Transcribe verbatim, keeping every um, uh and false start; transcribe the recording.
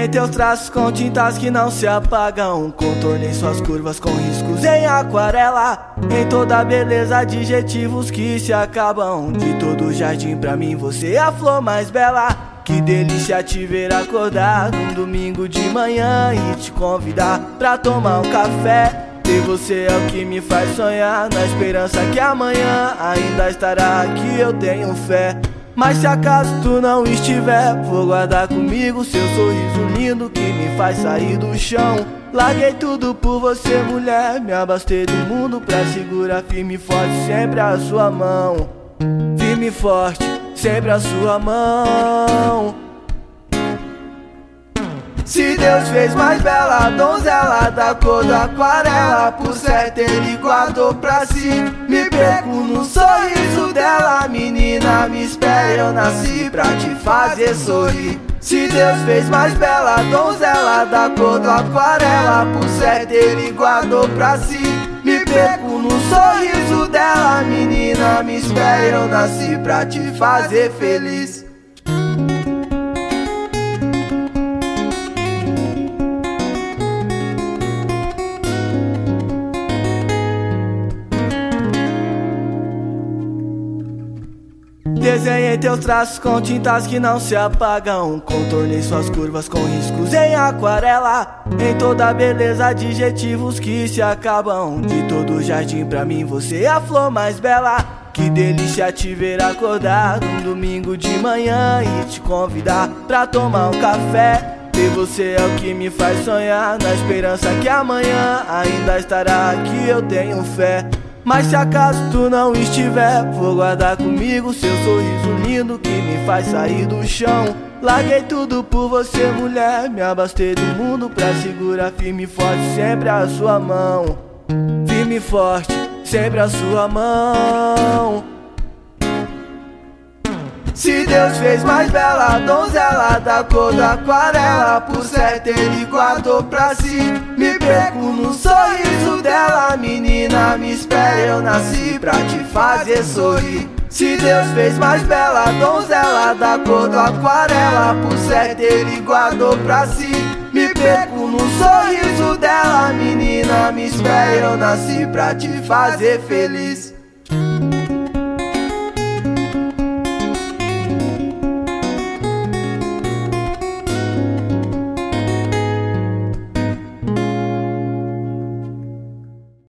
Desenhei teus traços com tintas que não se apagam. Contornei suas curvas com riscos em aquarela. Em toda beleza, adjetivos que se acabam. De todo jardim pra mim você é a flor mais bela. Que delícia te ver acordar num domingo de manhã e te convidar pra tomar um café. E você é o que me faz sonhar, na esperança que amanhã ainda estará aqui, eu tenho fé. Mas se acaso tu não estiver, vou guardar comigo seu sorriso lindo que me faz sair do chão. Larguei tudo por você, mulher, me abastei do mundo pra segurar firme e forte sempre a sua mão. Firme e forte, sempre a sua mão. Se Deus fez mais bela donzela da cor da aquarela, por certo ele guardou pra si. Me perco no sorriso dela, menina, me espere, eu nasci pra te fazer sorrir. Se Deus fez mais bela donzela da cor da aquarela, por certo ele guardou pra si. Me perco no sorriso dela, menina, me espere, eu nasci pra te fazer feliz. Desenhei teus traços com tintas que não se apagam. Contornei suas curvas com riscos em aquarela. Em toda beleza, adjetivos que se acabam. De todo jardim pra mim você é a flor mais bela. Que delícia te ver acordar num domingo de manhã e te convidar pra tomar um café. E você é o que me faz sonhar, na esperança que amanhã ainda estará aqui, eu tenho fé. Mas se acaso tu não estiver, vou guardar comigo seu sorriso lindo que me faz sair do chão. Larguei tudo por você, mulher, me abastei do mundo pra segurar firme e forte sempre a sua mão. Firme e forte, sempre a sua mão. Se Deus fez mais bela donzela da cor da aquarela, por certo ele guardou pra si. Me perco no sorriso dela, menina, me espere, eu nasci pra te fazer sorrir. Se Deus fez mais bela donzela da cor da aquarela, por certo ele guardou pra si. Me perco no sorriso dela, menina, me espere, eu nasci pra te fazer feliz.